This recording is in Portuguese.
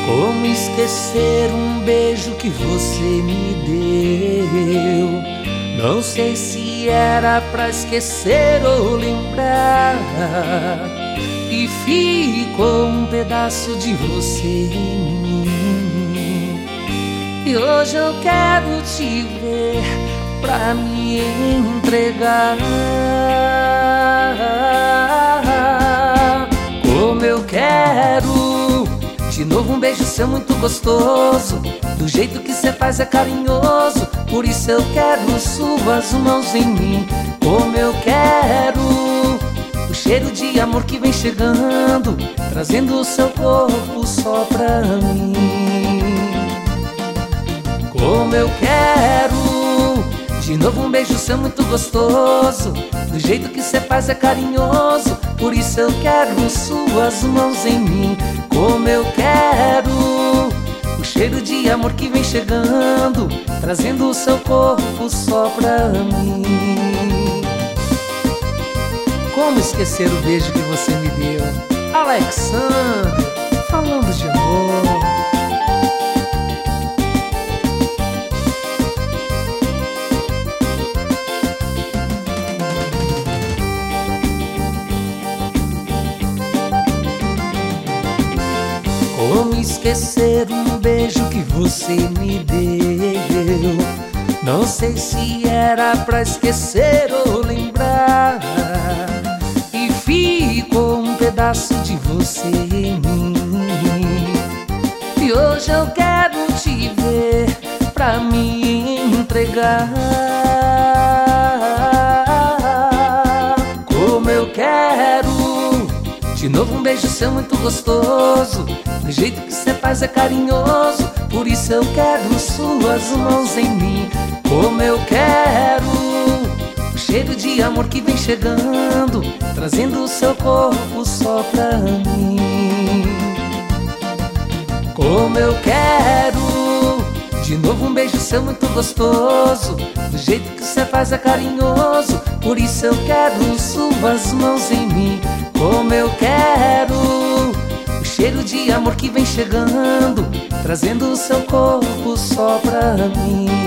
Como esquecer um beijo que você me deu? Não sei se era pra esquecer ou lembrar, e ficou um pedaço de você em mim. E hoje eu quero te ver pra me entregar. Como eu quero de novo um beijo seu muito gostoso, do jeito que cê faz é carinhoso. Por isso eu quero suas mãos em mim. Como eu quero o cheiro de amor que vem chegando, trazendo o seu corpo só pra mim. Como eu quero de novo um beijo seu muito gostoso, do jeito que cê faz é carinhoso. Por isso eu quero suas mãos em mim. Como eu quero o cheiro de amor que vem chegando, trazendo o seu corpo só pra mim. Como esquecer o beijo que você me deu? Alexandre, falando de amor. Como esquecer um beijo que você me deu? Não sei se era pra esquecer ou lembrar, e ficou um pedaço de você em mim. E hoje eu quero te ver pra me entregar. Como eu quero de novo um beijo seu muito gostoso, do jeito que cê faz é carinhoso. Por isso eu quero suas mãos em mim. Como eu quero o cheiro de amor que vem chegando, trazendo o seu corpo só pra mim. Como eu quero de novo um beijo seu muito gostoso, do jeito que cê faz é carinhoso. Por isso eu quero suas mãos em mim. Como eu quero o cheiro de amor que vem chegando, trazendo o seu corpo só pra mim.